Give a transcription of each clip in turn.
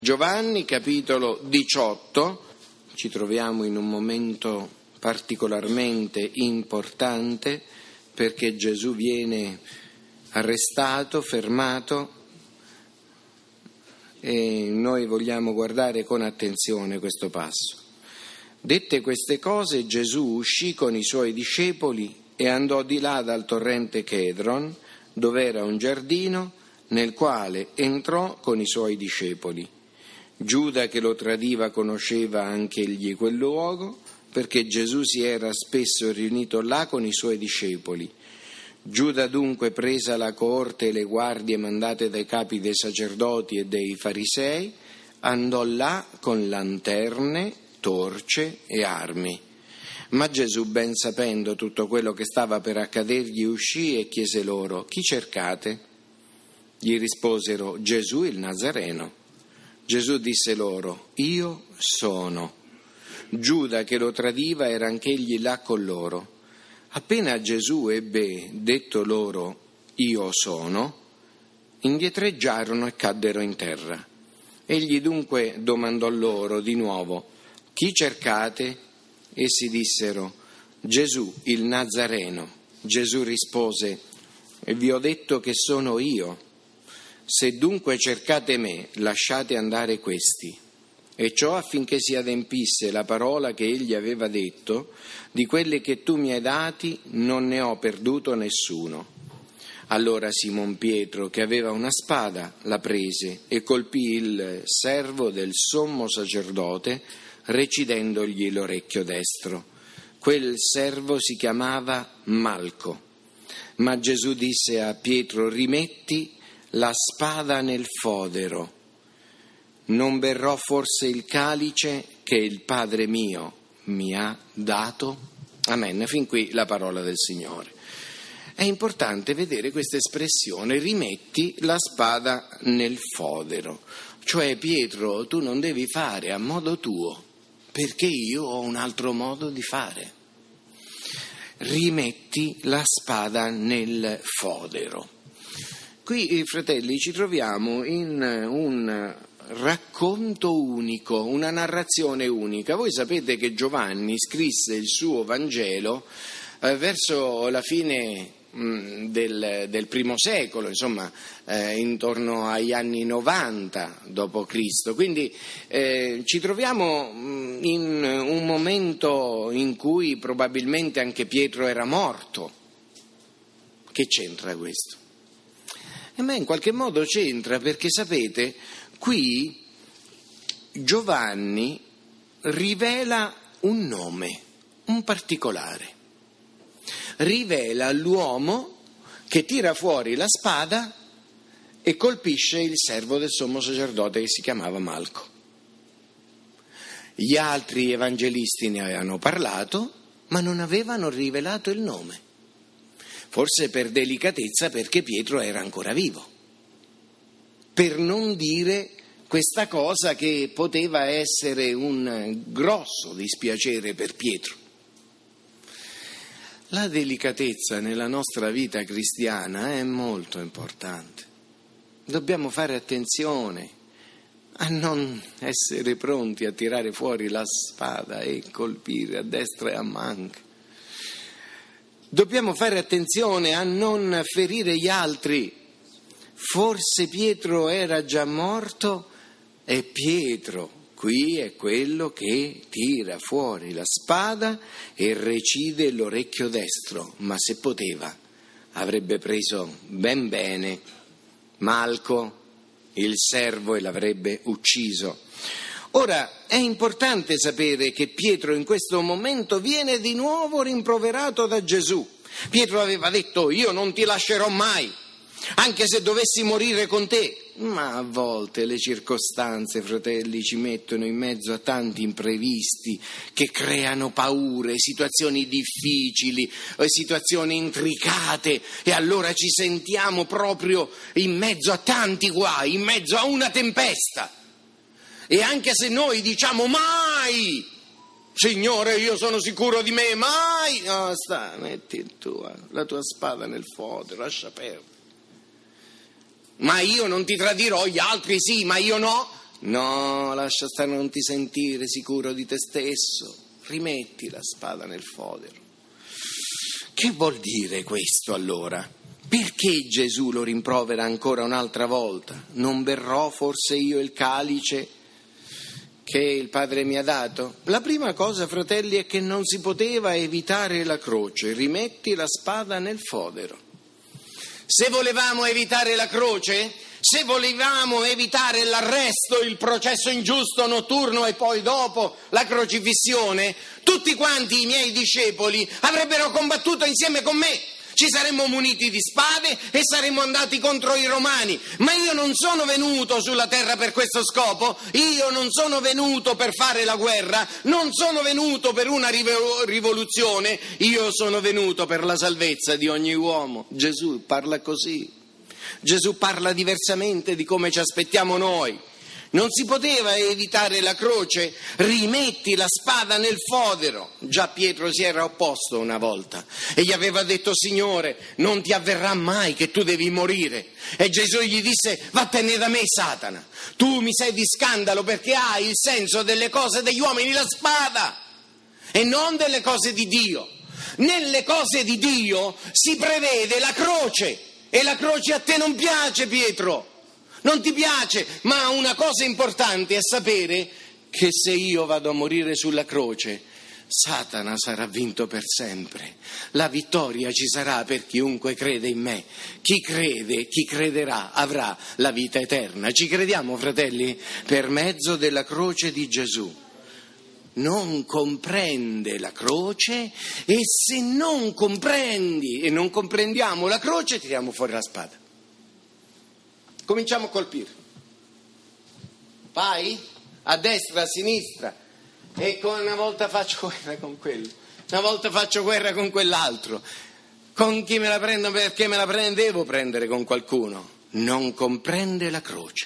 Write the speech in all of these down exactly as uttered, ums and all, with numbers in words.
Giovanni, capitolo diciotto, ci troviamo in un momento particolarmente importante perché Gesù viene arrestato, fermato e noi vogliamo guardare con attenzione questo passo. Dette queste cose, Gesù uscì con i suoi discepoli e andò di là dal torrente Chedron, dove era un giardino, nel quale entrò con i suoi discepoli. Giuda, che lo tradiva, conosceva anche egli quel luogo, perché Gesù si era spesso riunito là con i suoi discepoli. Giuda dunque, presa la coorte e le guardie mandate dai capi dei sacerdoti e dei farisei, andò là con lanterne, torce e armi. Ma Gesù, ben sapendo tutto quello che stava per accadergli, uscì e chiese loro: chi cercate? Gli risposero: Gesù il Nazareno. Gesù disse loro: io sono. Giuda, che lo tradiva, era anch'egli là con loro. Appena Gesù ebbe detto loro: io sono, indietreggiarono e caddero in terra. Egli dunque domandò loro di nuovo: chi cercate? Essi dissero: Gesù il Nazareno. Gesù rispose: e vi ho detto che sono io. Se dunque cercate me, lasciate andare questi. E ciò affinché si adempisse la parola che egli aveva detto: di quelle che tu mi hai dati non ne ho perduto nessuno. Allora Simon Pietro, che aveva una spada, la prese e colpì il servo del sommo sacerdote, recidendogli l'orecchio destro. Quel servo si chiamava Malco. Ma Gesù disse a Pietro: rimetti la spada nel fodero. Non berrò forse il calice che il Padre mio mi ha dato? Amen. Fin qui la parola del Signore. È importante vedere questa espressione: rimetti la spada nel fodero. Cioè, Pietro, tu non devi fare a modo tuo, perché io ho un altro modo di fare. Rimetti la spada nel fodero. Qui, fratelli, ci troviamo in un racconto unico, una narrazione unica. Voi sapete che Giovanni scrisse il suo Vangelo eh, verso la fine mh, del, del primo secolo, insomma, eh, intorno agli anni novanta dopo Cristo. Quindi eh, ci troviamo mh, in un momento in cui probabilmente anche Pietro era morto. Che c'entra questo? E me in qualche modo c'entra, perché sapete, qui Giovanni rivela un nome, un particolare. Rivela l'uomo che tira fuori la spada e colpisce il servo del sommo sacerdote che si chiamava Malco. Gli altri evangelisti ne avevano parlato, ma non avevano rivelato il nome. Forse per delicatezza, perché Pietro era ancora vivo, per non dire questa cosa che poteva essere un grosso dispiacere per Pietro. La delicatezza nella nostra vita cristiana è molto importante. Dobbiamo fare attenzione a non essere pronti a tirare fuori la spada e colpire a destra e a manca. Dobbiamo fare attenzione a non ferire gli altri. Forse Pietro era già morto e Pietro qui è quello che tira fuori la spada e recide l'orecchio destro, ma se poteva avrebbe preso ben bene Malco, il servo, e l'avrebbe ucciso. Ora, è importante sapere che Pietro in questo momento viene di nuovo rimproverato da Gesù. Pietro aveva detto: io non ti lascerò mai, anche se dovessi morire con te. Ma a volte le circostanze, fratelli, ci mettono in mezzo a tanti imprevisti che creano paure, situazioni difficili, situazioni intricate, e allora ci sentiamo proprio in mezzo a tanti guai, in mezzo a una tempesta. E anche se noi diciamo mai, Signore, io sono sicuro di me, mai, no, sta, metti il tuo, la tua spada nel fodero, lascia perdere. Ma io non ti tradirò, gli altri sì, ma io no. No, lascia stare, non ti sentire sicuro di te stesso, rimetti la spada nel fodero. Che vuol dire questo allora? Perché Gesù lo rimprovera ancora un'altra volta? Non berrò forse io il calice che il Padre mi ha dato? La prima cosa, fratelli, è che non si poteva evitare la croce. Rimetti la spada nel fodero. Se volevamo evitare la croce, se volevamo evitare l'arresto, il processo ingiusto notturno e poi dopo la crocifissione, tutti quanti i miei discepoli avrebbero combattuto insieme con me. Ci saremmo muniti di spade e saremmo andati contro i romani, ma io non sono venuto sulla terra per questo scopo, io non sono venuto per fare la guerra, non sono venuto per una rivoluzione, io sono venuto per la salvezza di ogni uomo. Gesù parla così, Gesù parla diversamente di come ci aspettiamo noi. Non si poteva evitare la croce, rimetti la spada nel fodero. Già Pietro si era opposto una volta e gli aveva detto: Signore, non ti avverrà mai che tu devi morire. E Gesù gli disse: vattene da me, Satana, tu mi sei di scandalo perché hai il senso delle cose degli uomini, la spada, e non delle cose di Dio. Nelle cose di Dio si prevede la croce e la croce a te non piace, Pietro. Non ti piace, ma una cosa importante è sapere che se io vado a morire sulla croce, Satana sarà vinto per sempre. La vittoria ci sarà per chiunque crede in me. Chi crede, chi crederà, avrà la vita eterna. Ci crediamo, fratelli? Per mezzo della croce di Gesù. Non comprende la croce e se non comprendi e non comprendiamo la croce, tiriamo fuori la spada. Cominciamo a colpire. Vai a destra, a sinistra, e una volta faccio guerra con quello, una volta faccio guerra con quell'altro. Con chi me la prendo, perché me la prendo, devo prendere con qualcuno. Non comprende la croce.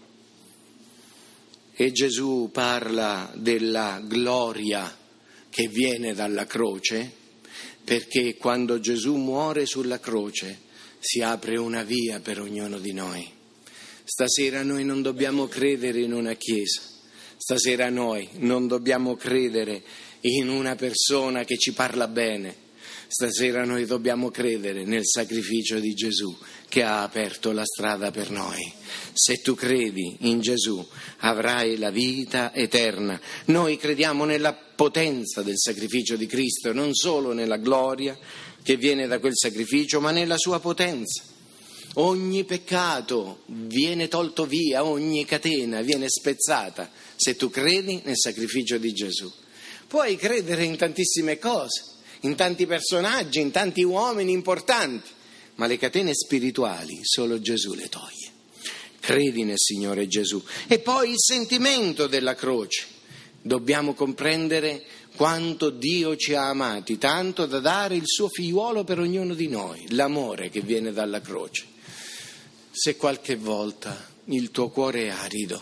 E Gesù parla della gloria che viene dalla croce, perché quando Gesù muore sulla croce si apre una via per ognuno di noi. Stasera noi non dobbiamo credere in una chiesa, stasera noi non dobbiamo credere in una persona che ci parla bene, stasera noi dobbiamo credere nel sacrificio di Gesù che ha aperto la strada per noi. Se tu credi in Gesù avrai la vita eterna. Noi crediamo nella potenza del sacrificio di Cristo, non solo nella gloria che viene da quel sacrificio, ma nella sua potenza. Ogni peccato viene tolto via, ogni catena viene spezzata se tu credi nel sacrificio di Gesù. Puoi credere in tantissime cose, in tanti personaggi, in tanti uomini importanti, ma le catene spirituali solo Gesù le toglie. Credi nel Signore Gesù. E poi il sentimento della croce. Dobbiamo comprendere quanto Dio ci ha amati, tanto da dare il suo figliuolo per ognuno di noi, l'amore che viene dalla croce. Se qualche volta il tuo cuore è arido,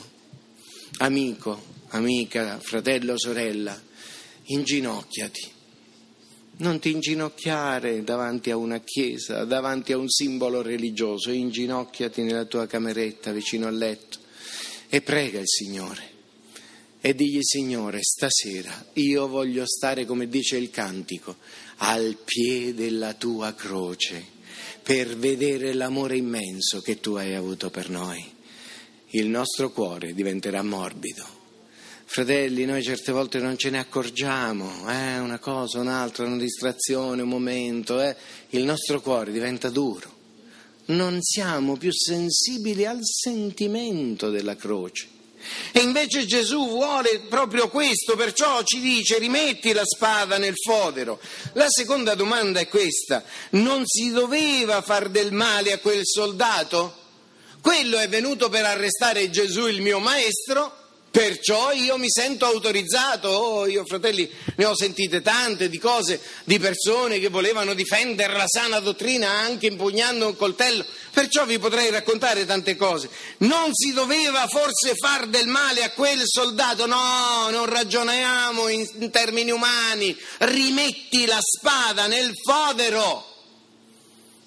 amico, amica, fratello, sorella, inginocchiati. Non ti inginocchiare davanti a una chiesa, davanti a un simbolo religioso, inginocchiati nella tua cameretta vicino al letto e prega il Signore e digli: Signore, stasera io voglio stare, come dice il cantico, al piede della tua croce, per vedere l'amore immenso che tu hai avuto per noi. Il nostro cuore diventerà morbido. Fratelli, noi certe volte non ce ne accorgiamo, eh, una cosa, un'altra, una distrazione, un momento, eh, il nostro cuore diventa duro. Non siamo più sensibili al sentimento della croce. E invece Gesù vuole proprio questo, perciò ci dice: rimetti la spada nel fodero. La seconda domanda è questa: non si doveva far del male a quel soldato? Quello è venuto per arrestare Gesù, il mio maestro, perciò io mi sento autorizzato. Oh, io, fratelli, ne ho sentite tante di cose, di persone che volevano difendere la sana dottrina anche impugnando un coltello, perciò vi potrei raccontare tante cose. Non si doveva forse far del male a quel soldato? No, non ragioniamo in, in termini umani. Rimetti la spada nel fodero.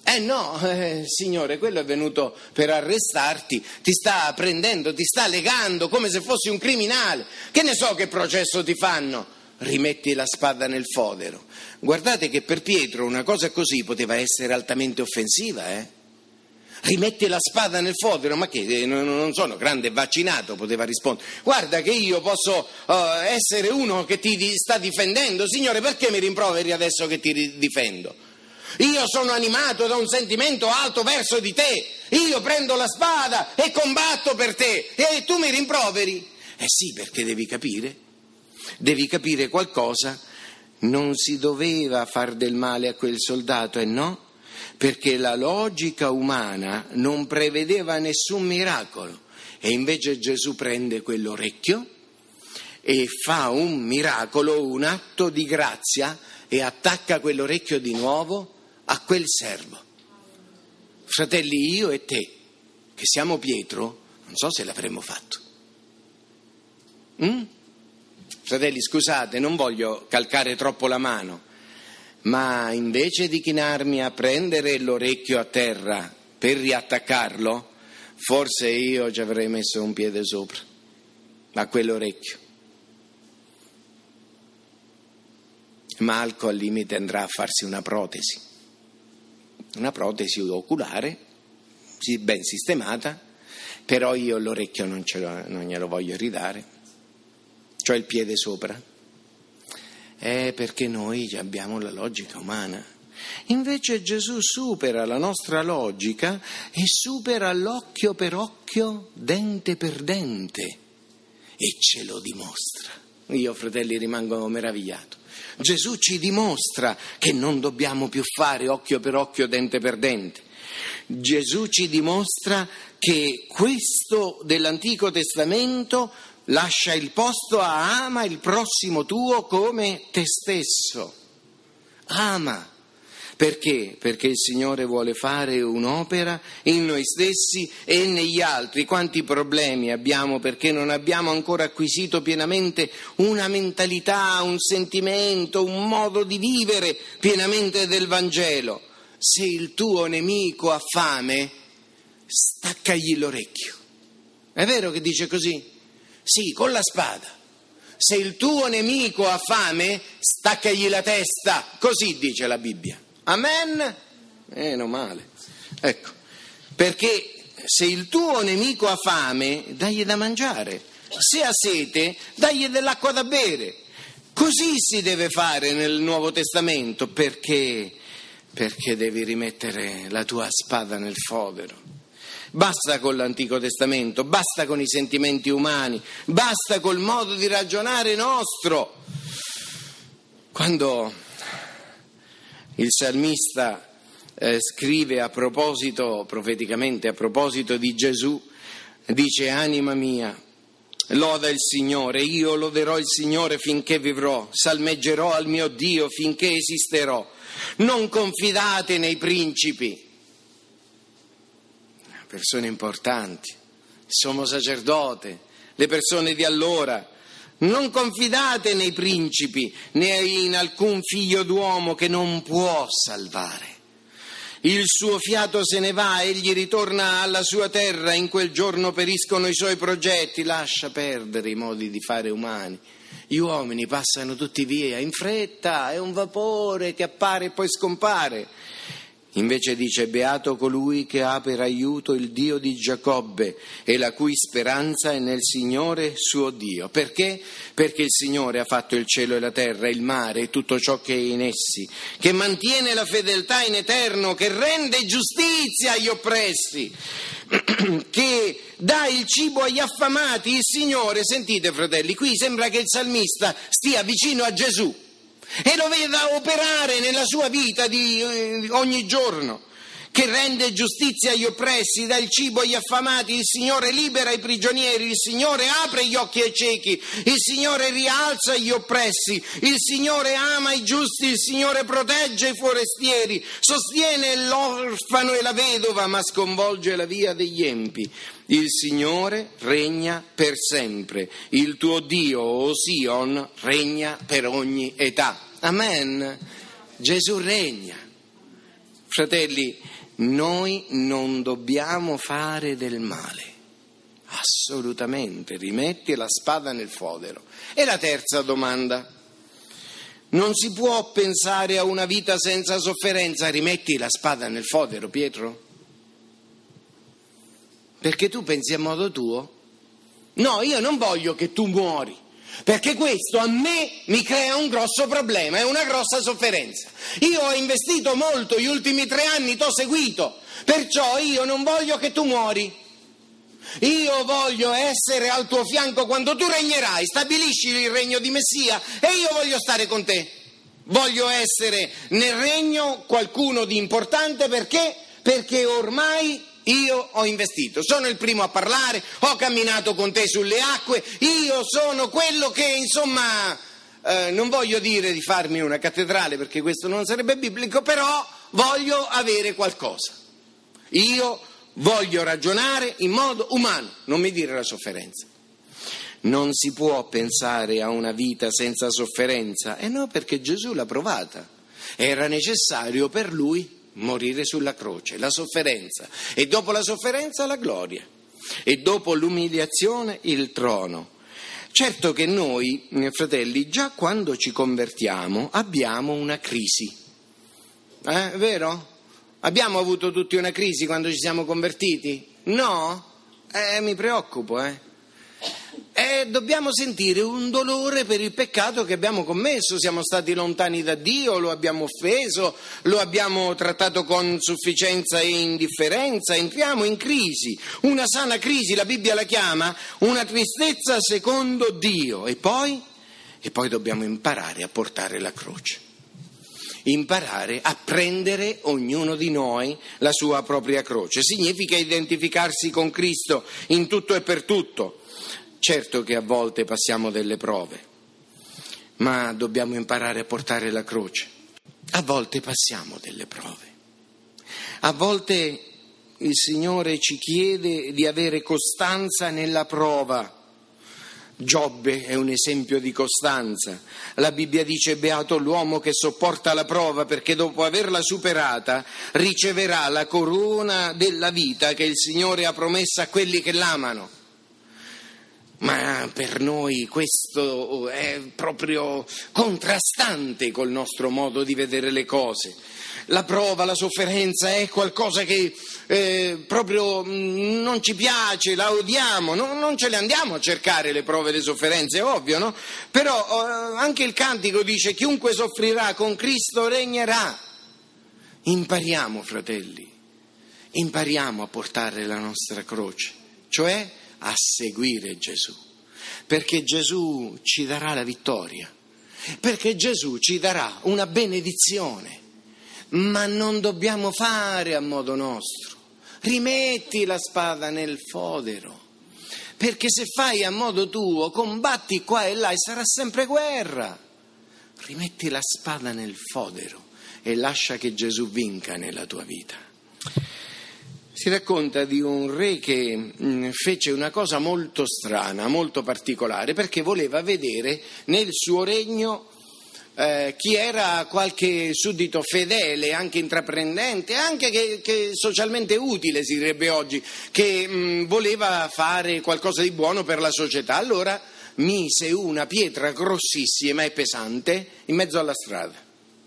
Eh no, eh, Signore, quello è venuto per arrestarti, ti sta prendendo, ti sta legando come se fossi un criminale. Che ne so che processo ti fanno? Rimetti la spada nel fodero. Guardate che per Pietro una cosa così poteva essere altamente offensiva, eh? Rimetti la spada nel fodero, ma che non sono grande vaccinato, poteva rispondere. Guarda che io posso uh, essere uno che ti sta difendendo, Signore, perché mi rimproveri adesso che ti difendo? Io sono animato da un sentimento alto verso di te, io prendo la spada e combatto per te e tu mi rimproveri? Eh sì, perché devi capire, devi capire qualcosa, non si doveva far del male a quel soldato, e no, perché la logica umana non prevedeva nessun miracolo, e invece Gesù prende quell'orecchio e fa un miracolo, un atto di grazia, e attacca quell'orecchio di nuovo a quel servo. Fratelli, io e te, che siamo Pietro, non so se l'avremmo fatto. Mm? Fratelli, scusate, non voglio calcare troppo la mano, ma invece di chinarmi a prendere l'orecchio a terra per riattaccarlo, forse io ci avrei messo un piede sopra a quell'orecchio. Malco al limite andrà a farsi una protesi. Una protesi oculare, ben sistemata, però io l'orecchio non, ce lo, non glielo voglio ridare, c'ho il piede sopra. È perché noi abbiamo la logica umana. Invece Gesù supera la nostra logica e supera l'occhio per occhio, dente per dente, e ce lo dimostra. Io, fratelli, rimango meravigliato. Gesù ci dimostra che non dobbiamo più fare occhio per occhio, dente per dente. Gesù ci dimostra che questo dell'Antico Testamento lascia il posto a ama il prossimo tuo come te stesso. Ama. Perché? Perché il Signore vuole fare un'opera in noi stessi e negli altri. Quanti problemi abbiamo perché non abbiamo ancora acquisito pienamente una mentalità, un sentimento, un modo di vivere pienamente del Vangelo. Se il tuo nemico ha fame, staccagli l'orecchio. È vero che dice così? Sì, con la spada. Se il tuo nemico ha fame, staccagli la testa. Così dice la Bibbia. Amen? Meno male. Ecco, perché se il tuo nemico ha fame, dagli da mangiare. Se ha sete, dagli dell'acqua da bere. Così si deve fare nel Nuovo Testamento. Perché? Perché devi rimettere la tua spada nel fodero. Basta con l'Antico Testamento, basta con i sentimenti umani, basta col modo di ragionare nostro. Quando il salmista eh, scrive a proposito, profeticamente a proposito di Gesù, dice: anima mia, loda il Signore, io loderò il Signore finché vivrò, salmeggerò al mio Dio finché esisterò. Non confidate nei principi, persone importanti, il sommo sacerdote, le persone di allora. Non confidate nei principi né in alcun figlio d'uomo che non può salvare. Il suo fiato se ne va, egli ritorna alla sua terra, in quel giorno periscono i suoi progetti. Lascia perdere i modi di fare umani. Gli uomini passano tutti via in fretta, è un vapore che appare e poi scompare. Invece dice: beato colui che ha per aiuto il Dio di Giacobbe e la cui speranza è nel Signore suo Dio. Perché? Perché il Signore ha fatto il cielo e la terra, il mare e tutto ciò che è in essi, che mantiene la fedeltà in eterno, che rende giustizia agli oppressi, che dà il cibo agli affamati. Il Signore, sentite fratelli, qui sembra che il salmista stia vicino a Gesù e lo veda operare nella sua vita di eh, ogni giorno, che rende giustizia agli oppressi, dà il cibo agli affamati. Il Signore libera i prigionieri, il Signore apre gli occhi ai ciechi, il Signore rialza gli oppressi, il Signore ama i giusti, il Signore protegge i forestieri, sostiene l'orfano e la vedova, ma sconvolge la via degli empi. Il Signore regna per sempre, il tuo Dio, o Sion, regna per ogni età. Amen. Gesù regna. Fratelli, noi non dobbiamo fare del male, assolutamente, rimetti la spada nel fodero. E la terza domanda: non si può pensare a una vita senza sofferenza, rimetti la spada nel fodero, Pietro? Perché tu pensi a modo tuo? No, io non voglio che tu muori, perché questo a me mi crea un grosso problema, è una grossa sofferenza. Io ho investito molto, gli ultimi tre anni t'ho seguito, perciò io non voglio che tu muori. Io voglio essere al tuo fianco quando tu regnerai, stabilisci il regno di Messia e io voglio stare con te. Voglio essere nel regno qualcuno di importante, perché? Perché ormai io ho investito, sono il primo a parlare, ho camminato con te sulle acque, io sono quello che, insomma, eh, non voglio dire di farmi una cattedrale perché questo non sarebbe biblico, però voglio avere qualcosa. Io voglio ragionare in modo umano, non mi dire la sofferenza. Non si può pensare a una vita senza sofferenza, e eh no, perché Gesù l'ha provata. Era necessario per lui morire sulla croce, la sofferenza, e dopo la sofferenza la gloria, e dopo l'umiliazione il trono. Certo che noi, fratelli, già quando ci convertiamo abbiamo una crisi, eh, vero? Abbiamo avuto tutti una crisi quando ci siamo convertiti? No? Eh, mi preoccupo, eh. E dobbiamo sentire un dolore per il peccato che abbiamo commesso, siamo stati lontani da Dio, lo abbiamo offeso, lo abbiamo trattato con sufficienza e indifferenza, entriamo in crisi, una sana crisi, la Bibbia la chiama una tristezza secondo Dio, e poi, e poi dobbiamo imparare a portare la croce, imparare a prendere ognuno di noi la sua propria croce. Significa identificarsi con Cristo in tutto e per tutto. Certo che a volte passiamo delle prove, ma dobbiamo imparare a portare la croce. A volte passiamo delle prove. A volte il Signore ci chiede di avere costanza nella prova. Giobbe è un esempio di costanza. La Bibbia dice: beato l'uomo che sopporta la prova, perché dopo averla superata riceverà la corona della vita che il Signore ha promesso a quelli che l'amano. Ma per noi questo è proprio contrastante col nostro modo di vedere le cose. La prova, la sofferenza è qualcosa che eh, proprio non ci piace, la odiamo, no, non ce le andiamo a cercare le prove e le sofferenze, è ovvio, no? Però eh, anche il cantico dice: chiunque soffrirà con Cristo regnerà. Impariamo, fratelli, impariamo a portare la nostra croce, cioè a seguire Gesù, perché Gesù ci darà la vittoria, perché Gesù ci darà una benedizione, ma non dobbiamo fare a modo nostro. Rimetti la spada nel fodero, perché se fai a modo tuo combatti qua e là e sarà sempre guerra. Rimetti la spada nel fodero e lascia che Gesù vinca nella tua vita. Si racconta di un re che mh, fece una cosa molto strana, molto particolare, perché voleva vedere nel suo regno eh, chi era qualche suddito fedele, anche intraprendente, anche che, che socialmente utile, si direbbe oggi, che mh, voleva fare qualcosa di buono per la società. Allora mise una pietra grossissima e pesante in mezzo alla strada.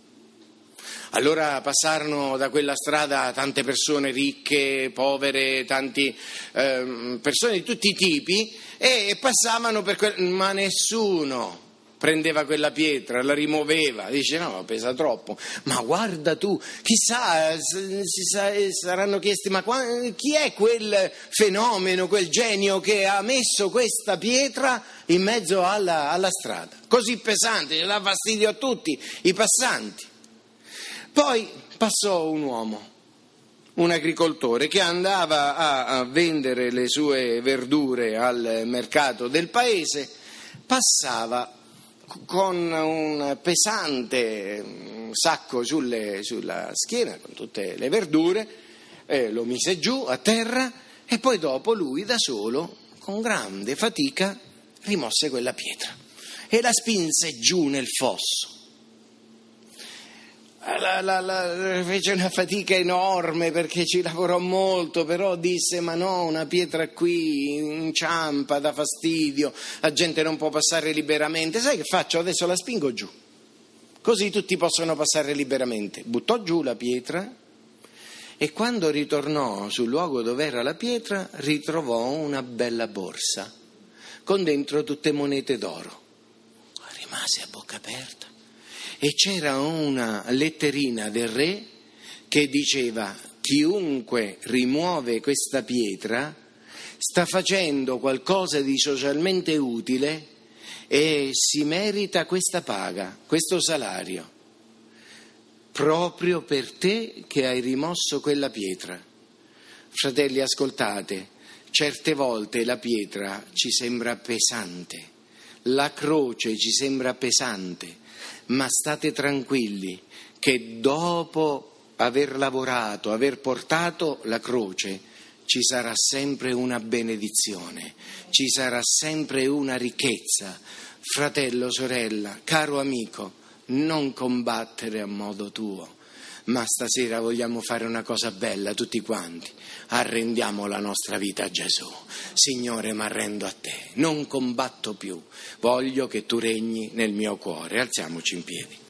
Allora passarono da quella strada tante persone ricche, povere, tante eh, persone di tutti i tipi, e passavano per quel... ma nessuno prendeva quella pietra, la rimuoveva, dice no, pesa troppo. Ma guarda tu, chissà, si sa, saranno chiesti, ma chi è quel fenomeno, quel genio che ha messo questa pietra in mezzo alla, alla strada, così pesante, dà fastidio a tutti i passanti. Poi passò un uomo, un agricoltore che andava a, a vendere le sue verdure al mercato del paese, passava con un pesante sacco sulle, sulla schiena con tutte le verdure, eh, lo mise giù a terra e poi dopo lui da solo, con grande fatica, rimosse quella pietra e la spinse giù nel fosso. La, la, la, fece una fatica enorme perché ci lavorò molto, però disse: ma no, una pietra qui inciampa, dà fastidio, la gente non può passare liberamente. Sai che faccio? Adesso la spingo giù, così tutti possono passare liberamente. Buttò giù la pietra e quando ritornò sul luogo dove era la pietra ritrovò una bella borsa con dentro tutte monete d'oro. Rimase a bocca aperta. E c'era una letterina del re che diceva: chiunque rimuove questa pietra sta facendo qualcosa di socialmente utile e si merita questa paga, questo salario, proprio per te che hai rimosso quella pietra. Fratelli, ascoltate, certe volte la pietra ci sembra pesante, la croce ci sembra pesante, ma state tranquilli che dopo aver lavorato, aver portato la croce, ci sarà sempre una benedizione, ci sarà sempre una ricchezza. Fratello, sorella, caro amico, non combattere a modo tuo, ma stasera vogliamo fare una cosa bella tutti quanti. Arrendiamo la nostra vita a Gesù. Signore, mi arrendo a te, non combatto più, voglio che tu regni nel mio cuore. Alziamoci in piedi.